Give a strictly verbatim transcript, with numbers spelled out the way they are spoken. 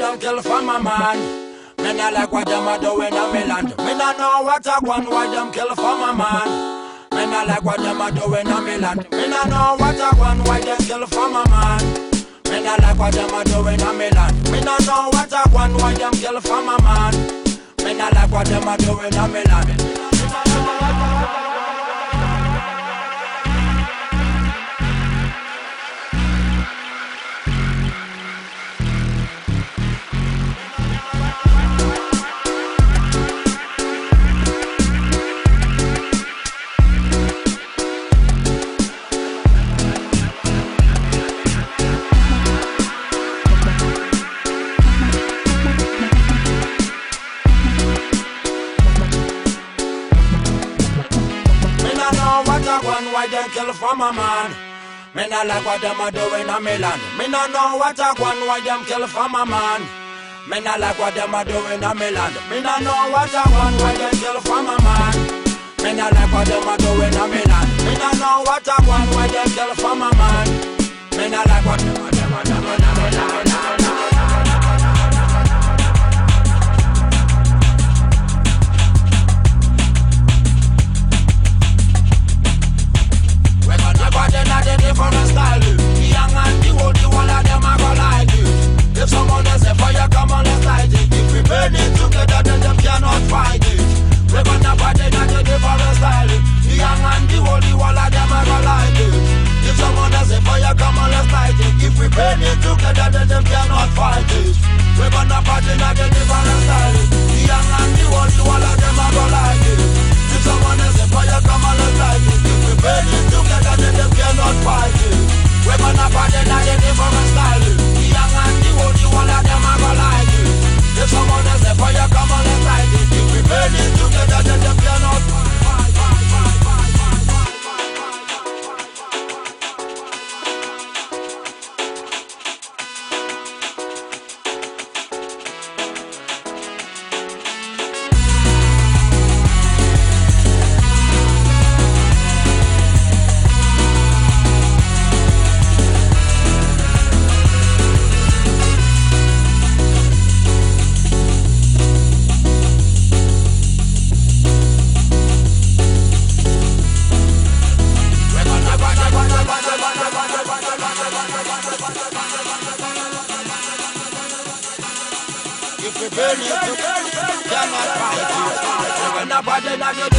them kill for my man. Me not like what them a doing in me land. Me not know what I want, why them kill for my man. Me not like what them a doing in me land. Me not know what I want, why them kill for my man. Me not like what them a doing in me land. Me not know what I want, why them kill for my man. Me not like what them a doing in me land. Why them kill for my man? Me not like what them a doing in me land. Me not know what I want. Why them kill for my man? Me not like what them a doing in me land. Me not know what I want. Why them kill for my man? Me not like what them a doing in me land. Me not know what I want. Why them kill for my man? Me not like what them a them a them a them a them a. Different style, the young and the old, the one of them are gonna like it. If someone has a fire, come on, let's light it. If we burn it together, then them cannot fight it. We're gonna party at a different style, the young and the old, the one of them are gonna like it. If someone has a fire, come on, let's light it. If we burn it together, then them cannot fight it. We're gonna party at a different style, the young and the old, the one of them are gonna like it. If someone has a fire, come on, let's light it. If we burn it together, then them cannot fight it. We're gonna party like a different style. The young and the old, the one of them are gonna like it. If someone has a fire, come on, let's light it. If we burn it together, then them cannot fight. If we burn it, cannot fight it. We're gonna burn it.